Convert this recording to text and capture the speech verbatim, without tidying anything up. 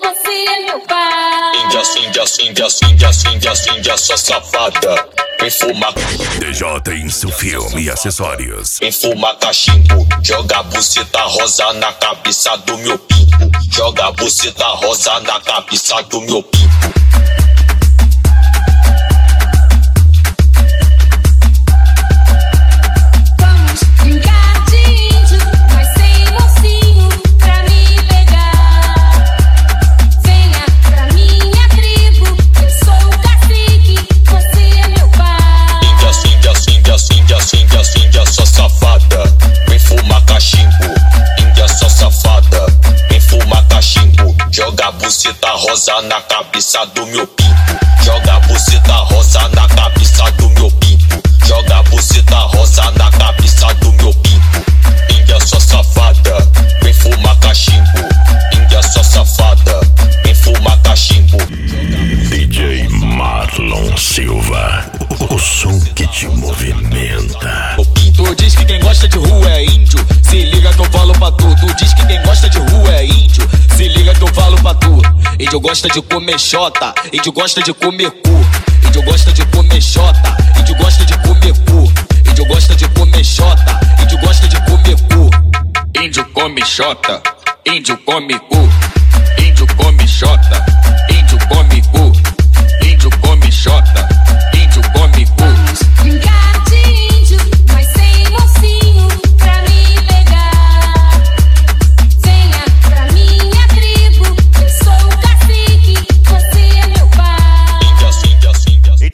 você é meu pai. Índia, índia, índia, índia, índia, índia, sua safada. Vem fumar D J Insu Filme e Acessórios. Vem fumar cachimbo. Joga buceta rosa na cabeça do meu pinto. Joga buceta rosa na cabeça do meu pinto. Índia, só safada, vem fumar cachimbo. Índia, só safada, vem fumar cachimbo. Joga buceta rosa na cabeça do meu pinto. Joga buceta rosa na cabeça do meu pinto. Joga buceta rosa na cabeça do meu pinto. Índia, só safada, vem fumar cachimbo. Índia, só safada, vem fumar cachimbo. D J Marlon Silva, o, o som que te movimenta. Tu diz que quem gosta de rua é índio, se liga que eu falo pra tu. Tu diz que quem gosta de rua é índio, se liga que eu falo pra tu. Índio gosta de comer xota, índio gosta de comer cu. Índio gosta de comer xota, índio gosta de comer cu. Índio gosta de comer xota, índio gosta de comer cu. Índio come xota, índio come cu. Índio come xota, índio come cu.